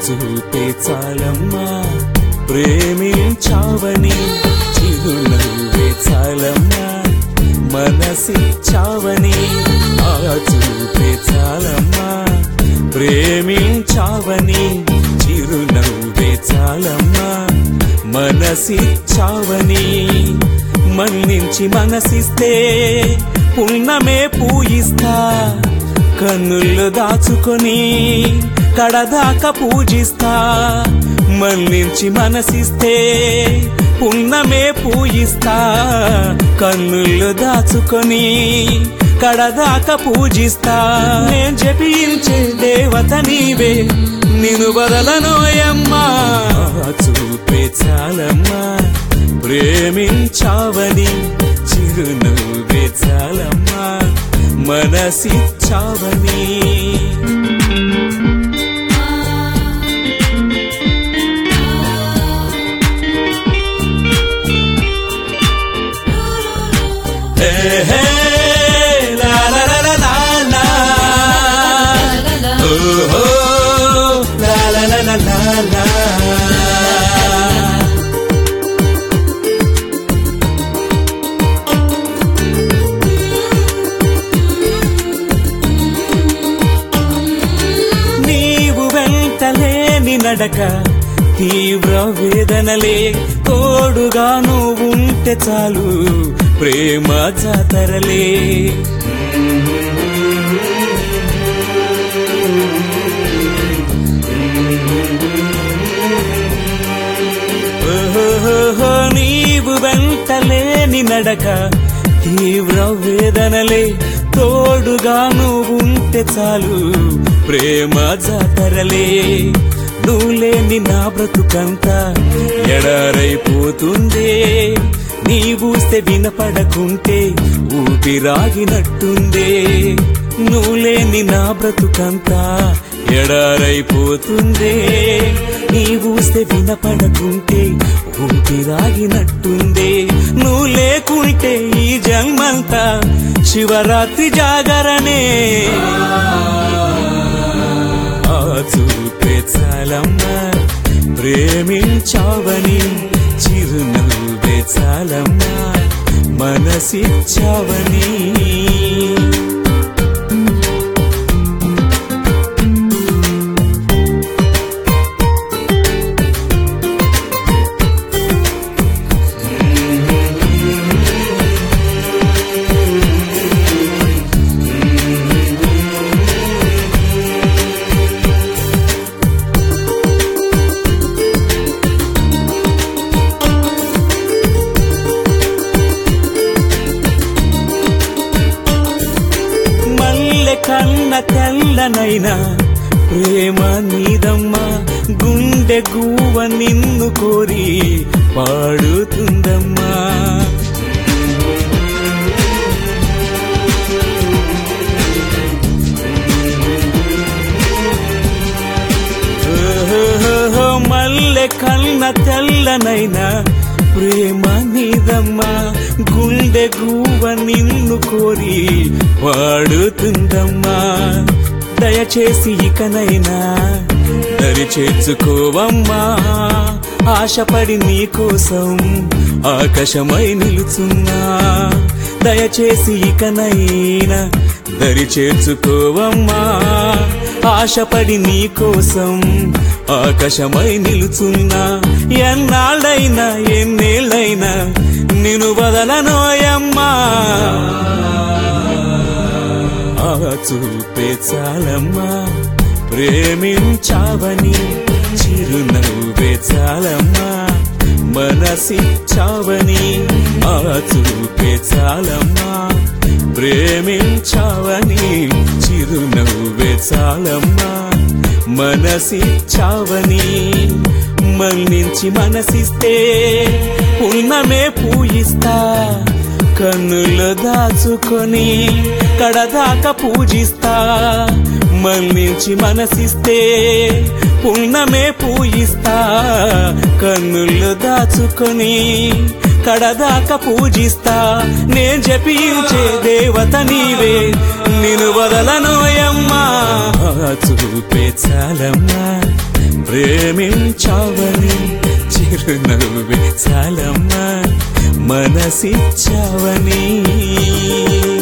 చూపే చాలమ్మా ప్రేమించావని చిరునవ్వే చాలమ్మా మనసిచ్చావని ఆ చూపే చాలమ్మా ప్రేమించావని చిరునవ్వే చాలమ్మా మనసిచ్చావని మన్నించి మనసిస్తే పుణ్యమే పూయిస్తా కన్నుల్లో దాచుకొని కడదాకా పూజిస్తా మన్నించి మనసిస్తే పుణ్యమే పూయిస్తా కన్నుల్లో దాచుకొని కడదాకా పూజిస్తా నేను జపించే దేవత నీవే నిన్ను బదలనోయమ్మా చూపే చాలమ్మా ప్రేమించావని చిరునవ్వే చాలమ్మా మనసిచ్చావని నడక తీవ్ర వేదనలే తోడుగా నువ్వు ఉంటే చాలు ప్రేమ జాతరలే నీవు వెంటలేని నడక తీవ్ర వేదనలే తోడుగా నువ్వు ఉంటే చాలు ప్రేమ జాతరలే నువ్వు లేని నా బ్రతుకంతా ఎడారైపోతుందే నీ ఊస్తే వినపడకుంటే ఊపిరాగినట్టుందే నువ్వు లేని నా బ్రతుకంతా ఎడారైపోతుందే నీ ఊస్తే వినపడకుంటే ఊపిరాగినట్టుందే నువ్వు లేకుంటే ఈ జన్మంతా శివరాత్రి జాగరణే చూపే చాలమ్మా ప్రేమించావని చిరునవ్వే చాలమ్మా మనసిచ్చావని కన్న తెల్లనైనా ప్రేమ నీదమ్మా గుండె గువ్వ నిన్ను కోరి పాడుతుందమ్మా మల్లె కన్న తెల్లనైనా ప్రేమ నీదమ్మా గుండె గువ్వ నిన్ను కోరి వాడుతుందమ్మా దయచేసి ఇకనైనా దరి చేర్చుకోవమ్మా ఆశపడి నీకోసం ఆకాశమై నిలుచున్నా దయచేసి ఇకనైనా దరి చేర్చుకోవమ్మా ఆశపడి నీకోసం ఆకాశమై నిలుచున్నా ఎన్నాళ్ళైనా ఎన్నేళ్ళైనా నిన్ను బదలనోయమ్మా చూపే చాలమ్మా ప్రేమించావని చిరునవ్వే చాలమ్మా మనసిచ్చావని చూపే చాలమ్మా ప్రేమించావని చిరునవ్వే చాలమ్మా మనసిచ్చావని మన్నించి మనసిస్తే పుణ్యమే పూయిస్తా కన్నుల్లో దాచుకొని కడదాకా పూజిస్తా మన్నించి మనసిస్తే పుణ్యమే పూయిస్తా కన్నుల్లో దాచుకొని కడదాకా పూజిస్తా నేను జపించే దేవత నీవే నిన్ను వదలనోయమ్మా చూపే చాలమ్మా ప్రేమించావని చిరునవ్వే చాలమ్మా మనసిచ్చావని